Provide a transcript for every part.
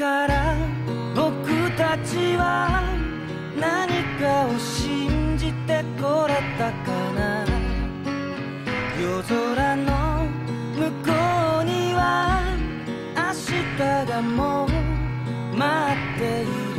から僕たちは何かを信じてこれたかな。夜空の向こうには明日がもう待っている。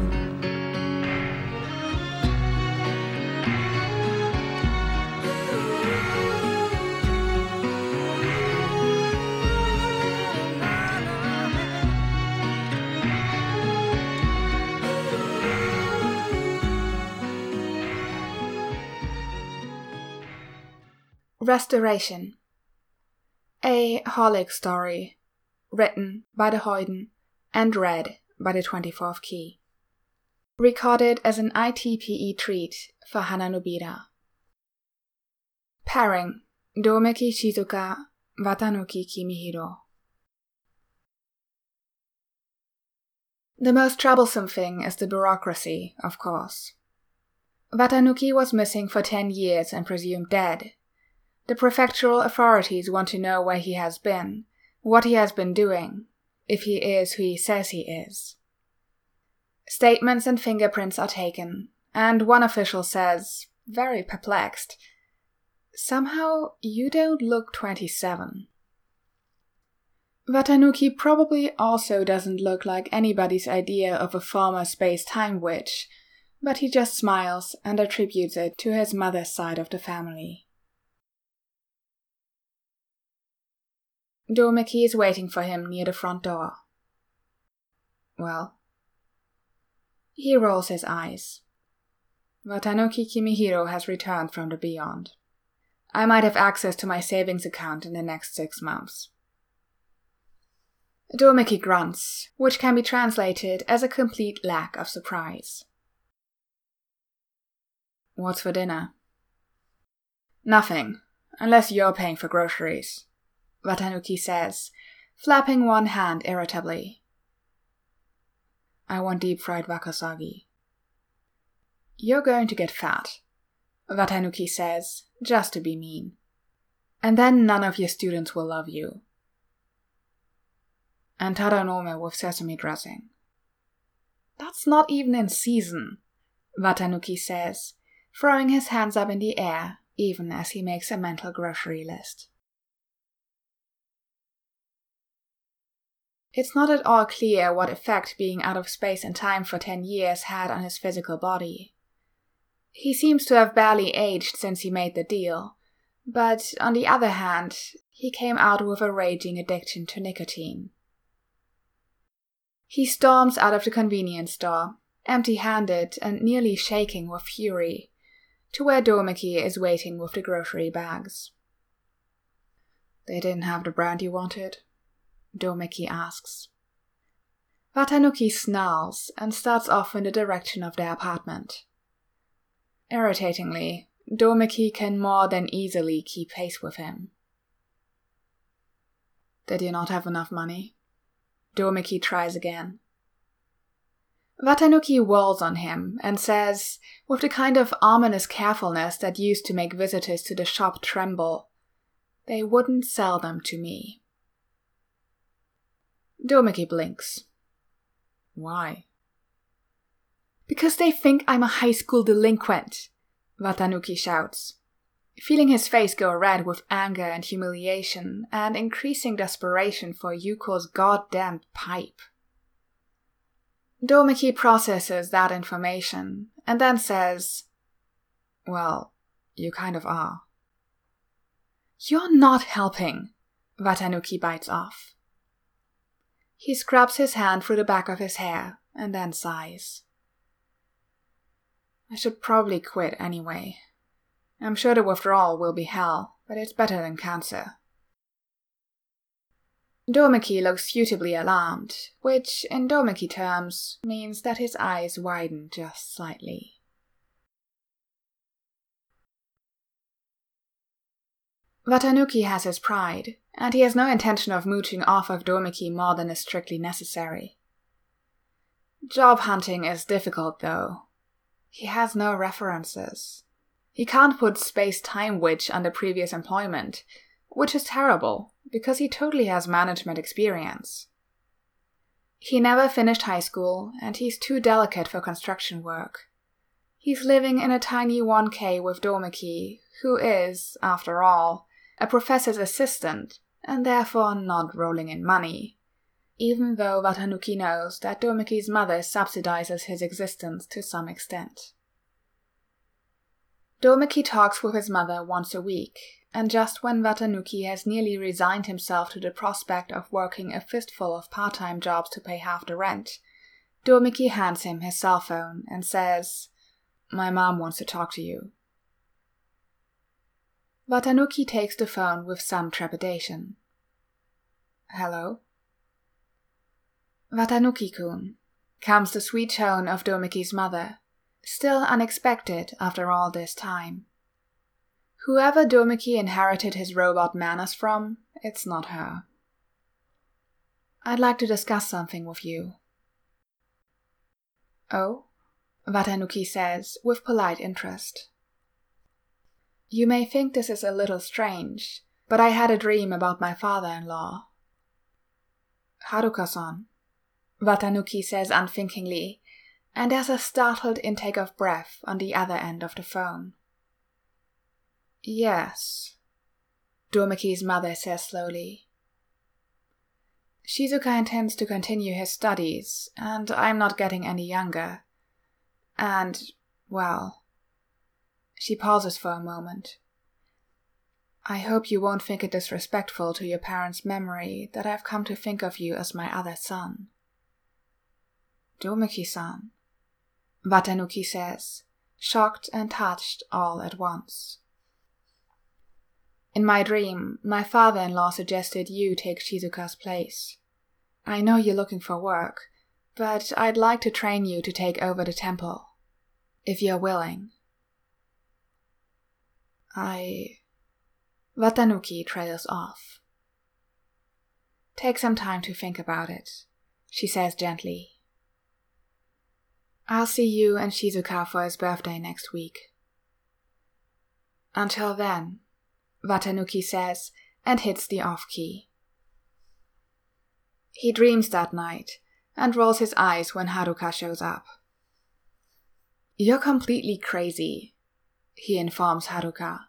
Restoration. A Holic story, written by the Hoyden and read by the 24th Key. Recorded as an ITPE treat for Hana Nobita. Pairing: Domeki Shizuka, Watanuki Kimihiro. The most troublesome thing is the bureaucracy, of course. Watanuki was missing for 10 years and presumed dead. The prefectural authorities want to know where he has been, what he has been doing, if he is who he says he is. Statements and fingerprints are taken, and one official says, very perplexed, "Somehow you don't look 27. Watanuki probably also doesn't look like anybody's idea of a former space-time witch, but he just smiles and attributes it to his mother's side of the family. Domeki is waiting for him near the front door. Well? He rolls his eyes. Watanuki Kimihiro has returned from the beyond. I might have access to my savings account in the next 6 months. Domeki grunts, which can be translated as a complete lack of surprise. What's for dinner? Nothing, unless you're paying for groceries, Watanuki says, flapping one hand irritably. I want deep-fried wakasagi. You're going to get fat, Watanuki says, just to be mean. And then none of your students will love you. And tadanome with sesame dressing. That's not even in season, Watanuki says, throwing his hands up in the air even as he makes a mental grocery list. It's not at all clear what effect being out of space and time for 10 years had on his physical body. He seems to have barely aged since he made the deal, but on the other hand, he came out with a raging addiction to nicotine. He storms out of the convenience store, empty-handed and nearly shaking with fury, to where Domeki is waiting with the grocery bags. They didn't have the brand you wanted? Domeki asks. Watanuki snarls and starts off in the direction of their apartment. Irritatingly, Domeki can more than easily keep pace with him. Did you not have enough money? Domeki tries again. Watanuki whirls on him and says, with the kind of ominous carefulness that used to make visitors to the shop tremble, they wouldn't sell them to me. Domeki blinks. Why? Because they think I'm a high school delinquent, Watanuki shouts, feeling his face go red with anger and humiliation and increasing desperation for Yuko's goddamned pipe. Domeki processes that information and then says, well, you kind of are. You're not helping, Watanuki bites off. He scrubs his hand through the back of his hair and then sighs. I should probably quit anyway. I'm sure the withdrawal will be hell, but it's better than cancer. Domeki looks suitably alarmed, which, in Domeki terms, means that his eyes widen just slightly. Watanuki has his pride, and he has no intention of mooching off of Domeki more than is strictly necessary. Job hunting is difficult, though. He has no references. He can't put space-time witch under previous employment, which is terrible, because he totally has management experience. He never finished high school, and he's too delicate for construction work. He's living in a tiny 1K with Domeki, who is, after all, a professor's assistant, and therefore not rolling in money, even though Watanuki knows that Domeki's mother subsidizes his existence to some extent. Domeki talks with his mother once a week, and just when Watanuki has nearly resigned himself to the prospect of working a fistful of part-time jobs to pay half the rent, Domeki hands him his cell phone and says, "My mom wants to talk to you." Watanuki takes the phone with some trepidation. "Hello?" "Watanuki-kun," comes the sweet tone of Domeki's mother, still unexpected after all this time. Whoever Domeki inherited his robot manners from, it's not her. "I'd like to discuss something with you." "Oh?" Watanuki says with polite interest. "You may think this is a little strange, but I had a dream about my father-in-law." "Haruka-san," Watanuki says unthinkingly, and there's a startled intake of breath on the other end of the phone. "Yes," Domeki's mother says slowly. "Shizuka intends to continue his studies, and I'm not getting any younger. And, well..." She pauses for a moment. "I hope you won't think it disrespectful to your parents' memory that I've come to think of you as my other son." "Domeki-san," Watanuki says, shocked and touched all at once. "In my dream, my father-in-law suggested you take Shizuka's place. I know you're looking for work, but I'd like to train you to take over the temple, if you're willing." Watanuki trails off. "Take some time to think about it," she says gently. "I'll see you and Shizuka for his birthday next week." "Until then," Watanuki says, and hits the off key. He dreams that night, and rolls his eyes when Haruka shows up. "You're completely crazy," he informs Haruka.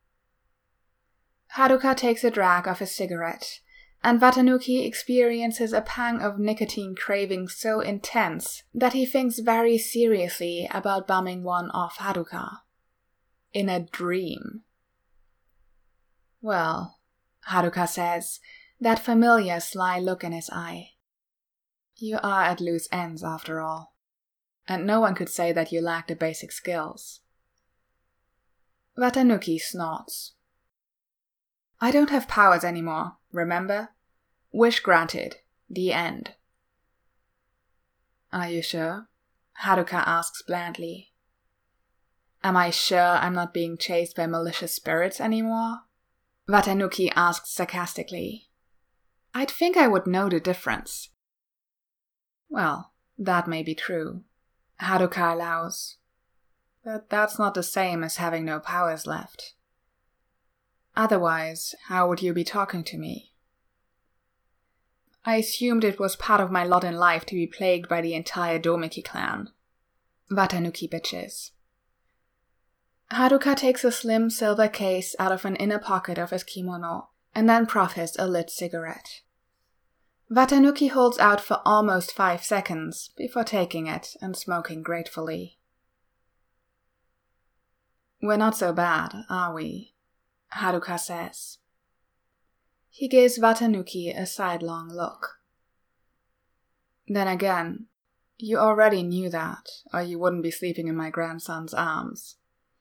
Haruka takes a drag of his cigarette, and Watanuki experiences a pang of nicotine craving so intense that he thinks very seriously about bumming one off Haruka. In a dream. "Well," Haruka says, that familiar sly look in his eye. "You are at loose ends after all, and no one could say that you lack the basic skills." Watanuki snorts. "I don't have powers anymore, remember? Wish granted. The end." "Are you sure?" Haruka asks blandly. "Am I sure I'm not being chased by malicious spirits anymore?" Watanuki asks sarcastically. "I'd think I would know the difference." "Well, that may be true," Haruka allows. "But that's not the same as having no powers left. Otherwise, how would you be talking to me?" "I assumed it was part of my lot in life to be plagued by the entire Domeki clan," Watanuki bitches. Haruka takes a slim silver case out of an inner pocket of his kimono, and then proffers a lit cigarette. Watanuki holds out for almost 5 seconds before taking it and smoking gratefully. "We're not so bad, are we?" Haruka says. He gives Watanuki a sidelong look. "Then again, you already knew that, or you wouldn't be sleeping in my grandson's arms."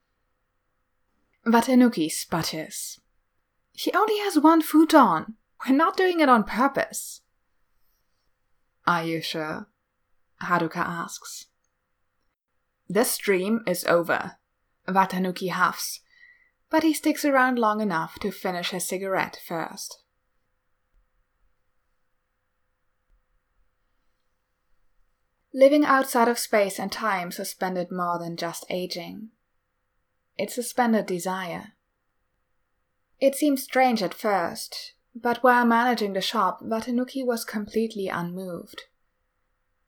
Watanuki sputters. "He only has one futon. We're not doing it on purpose." "Are you sure?" Haruka asks. "This stream is over," Watanuki huffs, but he sticks around long enough to finish his cigarette first. Living outside of space and time suspended more than just aging. It suspended desire. It seemed strange at first, but while managing the shop, Watanuki was completely unmoved.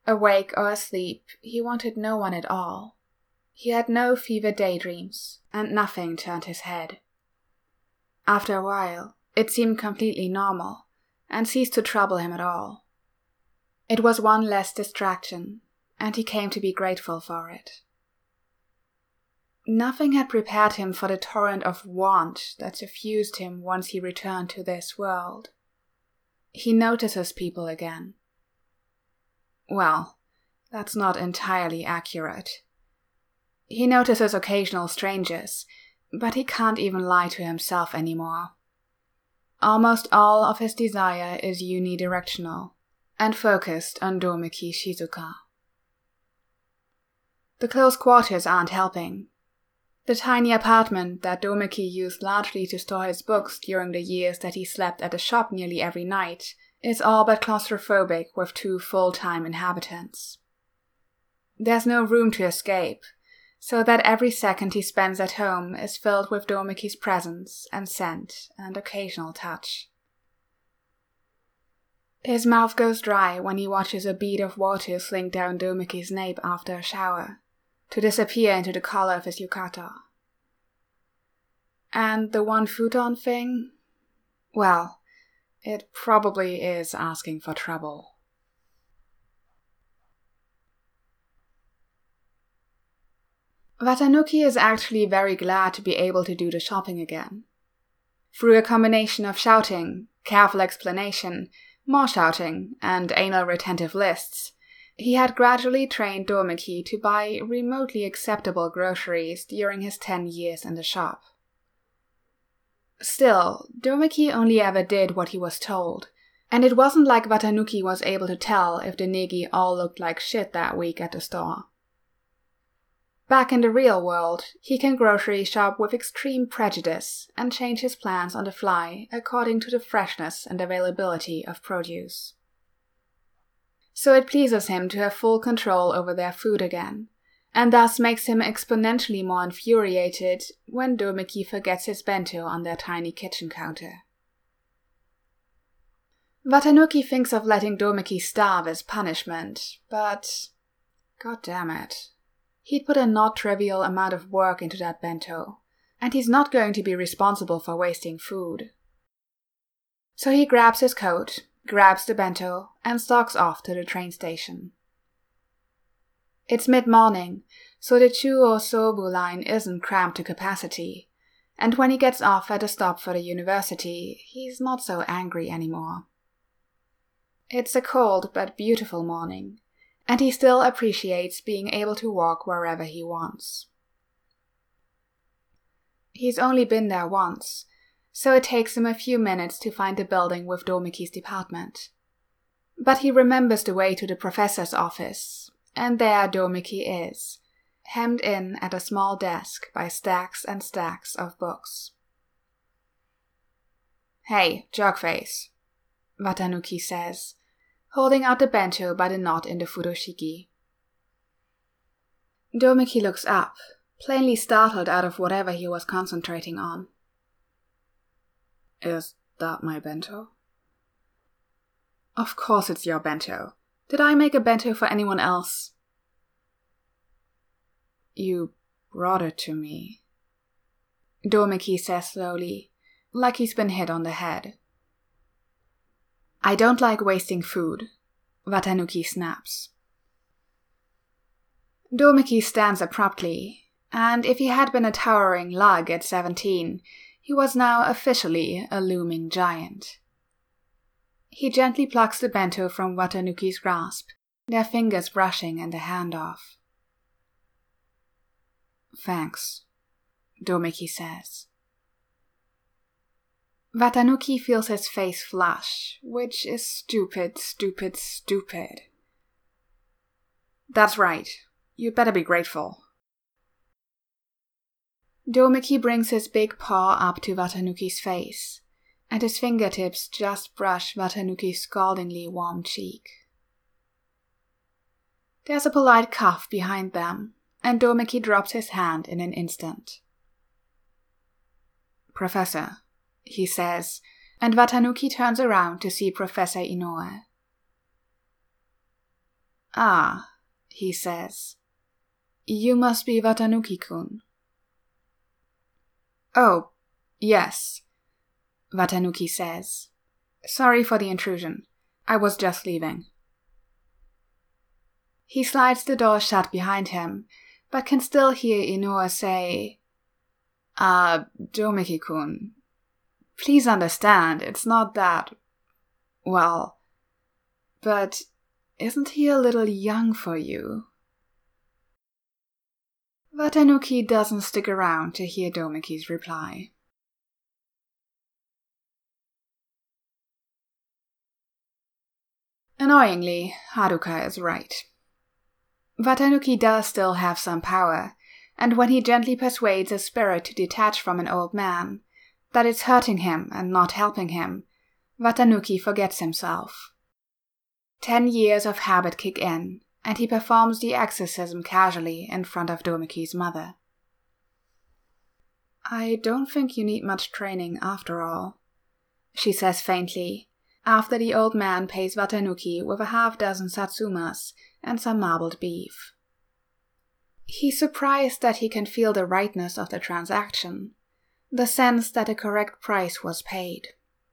Awake or asleep, he wanted no one at all. He had no fevered daydreams, and nothing turned his head. After a while, it seemed completely normal, and ceased to trouble him at all. It was one less distraction, and he came to be grateful for it. Nothing had prepared him for the torrent of want that suffused him once he returned to this world. He notices people again. Well, that's not entirely accurate. He notices occasional strangers, but he can't even lie to himself anymore. Almost all of his desire is unidirectional and focused on Domeki Shizuka. The close quarters aren't helping. The tiny apartment that Domeki used largely to store his books during the years that he slept at the shop nearly every night is all but claustrophobic with 2 full-time inhabitants. There's no room to escape, so that every second he spends at home is filled with Domeki's presence and scent and occasional touch. His mouth goes dry when he watches a bead of water slink down Domeki's nape after a shower, to disappear into the collar of his yukata. And the one futon thing? Well, it probably is asking for trouble. Watanuki is actually very glad to be able to do the shopping again. Through a combination of shouting, careful explanation, more shouting, and anal retentive lists, he had gradually trained Domeki to buy remotely acceptable groceries during his 10 years in the shop. Still, Domeki only ever did what he was told, and it wasn't like Watanuki was able to tell if the negi all looked like shit that week at the store. Back in the real world, he can grocery shop with extreme prejudice and change his plans on the fly according to the freshness and availability of produce. So it pleases him to have full control over their food again, and thus makes him exponentially more infuriated when Domeki forgets his bento on their tiny kitchen counter. Watanuki thinks of letting Domeki starve as punishment, but god damn it. He'd put a not trivial amount of work into that bento, and he's not going to be responsible for wasting food. So he grabs his coat, grabs the bento, and stalks off to the train station. It's mid-morning, so the Chuo-Sobu line isn't cramped to capacity, and when he gets off at a stop for the university, he's not so angry anymore. It's a cold but beautiful morning, and he still appreciates being able to walk wherever he wants. He's only been there once, so it takes him a few minutes to find the building with Domeki's department. But he remembers the way to the professor's office, and there Domeki is, hemmed in at a small desk by stacks and stacks of books. "Hey, jerkface," Watanuki says, holding out the bento by the knot in the furoshiki. Domeki looks up, plainly startled out of whatever he was concentrating on. "Is that my bento?" "Of course it's your bento. Did I make a bento for anyone else?" "You brought it to me," Domeki says slowly, like he's been hit on the head. "I don't like wasting food," Watanuki snaps. Domeki stands abruptly, and if he had been a towering lug at 17, he was now officially a looming giant. He gently plucks the bento from Watanuki's grasp, their fingers brushing in the handoff. "Thanks," Domeki says. Watanuki feels his face flush, which is stupid. "That's right. You'd better be grateful." Domeki brings his big paw up to Watanuki's face, and his fingertips just brush Watanuki's scaldingly warm cheek. There's a polite cough behind them, and Domeki drops his hand in an instant. "Professor," he says, and Watanuki turns around to see Professor Inoue. Ah, he says. You must be Watanuki-kun. Oh, yes, Watanuki says. Sorry for the intrusion. I was just leaving. He slides the door shut behind him, but can still hear Inoue say, Domeki-kun, please understand, it's not that, well, but isn't he a little young for you? Watanuki doesn't stick around to hear Domeki's reply. Annoyingly, Haruka is right. Watanuki does still have some power, and when he gently persuades a spirit to detach from an old man, that it's hurting him and not helping him, Watanuki forgets himself. 10 years of habit kick in, and he performs the exorcism casually in front of Domeki's mother. I don't think you need much training after all, she says faintly, after the old man pays Watanuki with a half-dozen satsumas and some marbled beef. He's surprised that he can feel the rightness of the transaction, the sense that the correct price was paid.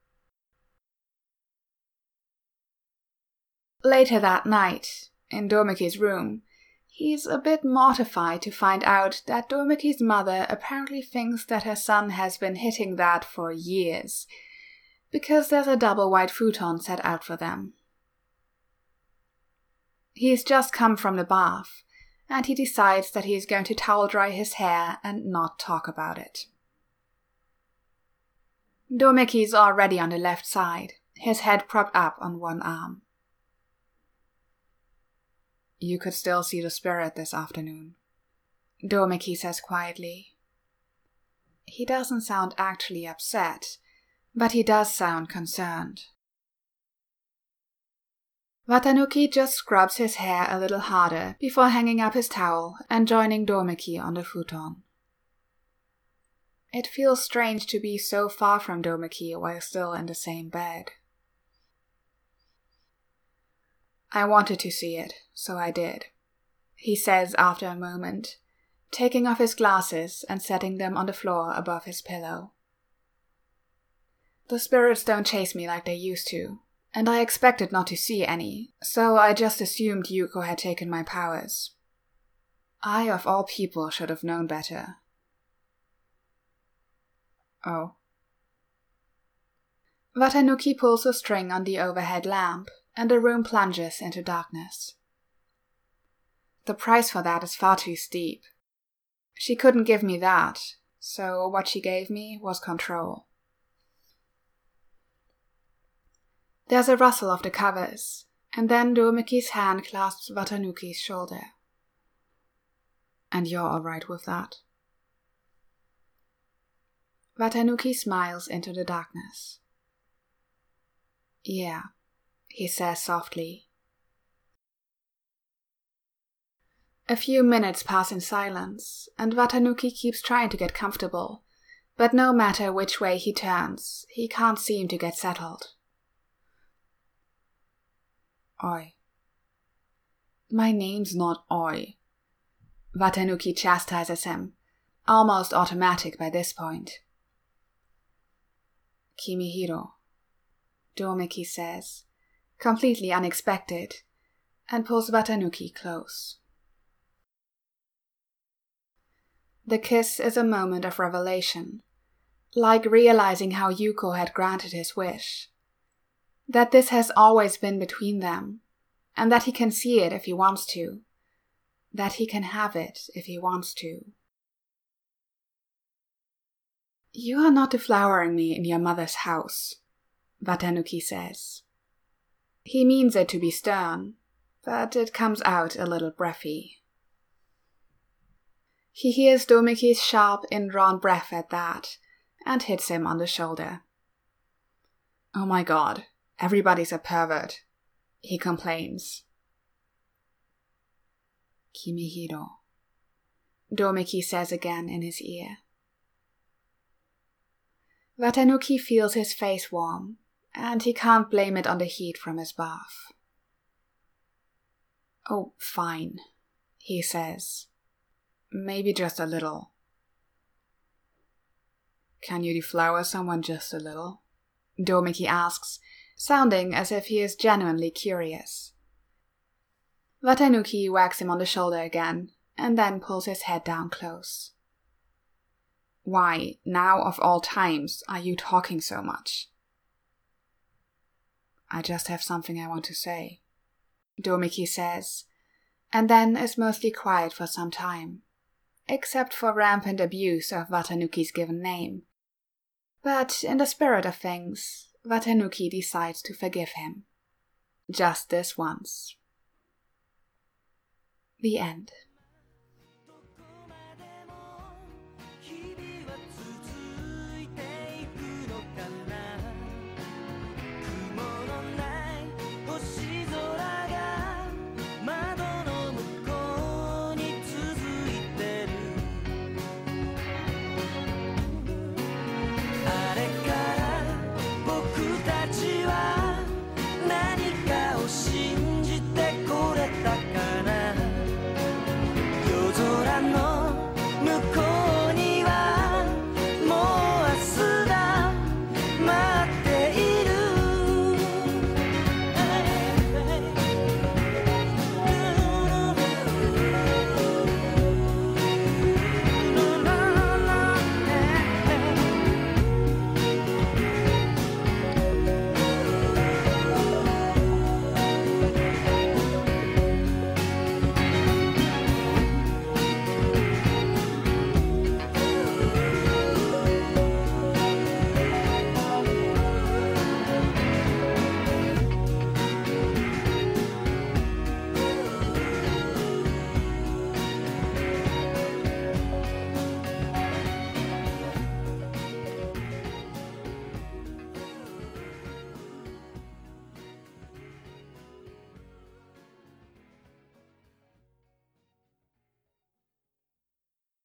Later that night, in Domeki's room, he's a bit mortified to find out that Domeki's mother apparently thinks that her son has been hitting that for years, because there's a double white futon set out for them. He's just come from the bath, and he decides that he is going to towel dry his hair and not talk about it. Domeki's already on the left side, his head propped up on one arm. You could still see the spirit this afternoon, Domeki says quietly. He doesn't sound actually upset, but he does sound concerned. Watanuki just scrubs his hair a little harder before hanging up his towel and joining Domeki on the futon. It feels strange to be so far from Domeki while still in the same bed. I wanted to see it, so I did, he says after a moment, taking off his glasses and setting them on the floor above his pillow. The spirits don't chase me like they used to, and I expected not to see any, so I just assumed Yuko had taken my powers. I, of all people, should have known better. Oh. Watanuki pulls a string on the overhead lamp, and the room plunges into darkness. The price for that is far too steep. She couldn't give me that, so what she gave me was control. There's a rustle of the covers, and then Domeki's hand clasps Watanuki's shoulder. And you're all right with that? Watanuki smiles into the darkness. Yeah, he says softly. A few minutes pass in silence, and Watanuki keeps trying to get comfortable, but no matter which way he turns, he can't seem to get settled. Oi. My name's not Oi, Watanuki chastises him, almost automatic by this point. Kimihiro, Domeki says, completely unexpected, and pulls Watanuki close. The kiss is a moment of revelation, like realizing how Yuko had granted his wish. That this has always been between them, and that he can see it if he wants to. That he can have it if he wants to. You are not deflowering me in your mother's house, Watanuki says. He means it to be stern, but it comes out a little breathy. He hears Domeki's sharp, indrawn breath at that, and hits him on the shoulder. Oh my god, everybody's a pervert, he complains. Kimihiro, Domeki says again in his ear. Watanuki feels his face warm, and he can't blame it on the heat from his bath. "Oh, fine," he says. "Maybe just a little." "Can you deflower someone just a little?" Domiki asks, sounding as if he is genuinely curious. Watanuki whacks him on the shoulder again, and then pulls his head down close. "Why, now of all times, are you talking so much?" "I just have something I want to say," Domiki says, and then is mostly quiet for some time, except for rampant abuse of Watanuki's given name. But in the spirit of things, Watanuki decides to forgive him. Just this once. The end.